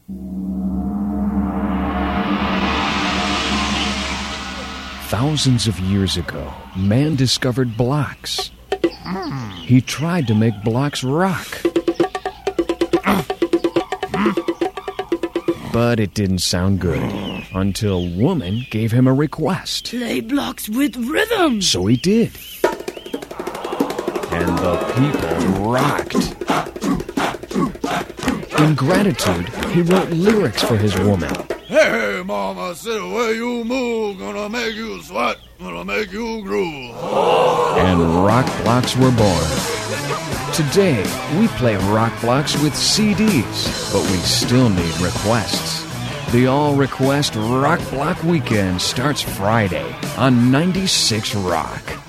Thousands of years ago, man discovered blocks. He tried to make blocks rock. But it didn't sound good until woman gave him a request. Play blocks with rhythm. So he did. And the people rocked. In gratitude, he wrote lyrics for his woman. Hey, mama, say the way you move, gonna make you sweat, gonna make you groove. And rock blocks were born. Today, we play rock blocks with CDs, but we still need requests. The All Request Rock Block Weekend starts Friday on 96 Rock.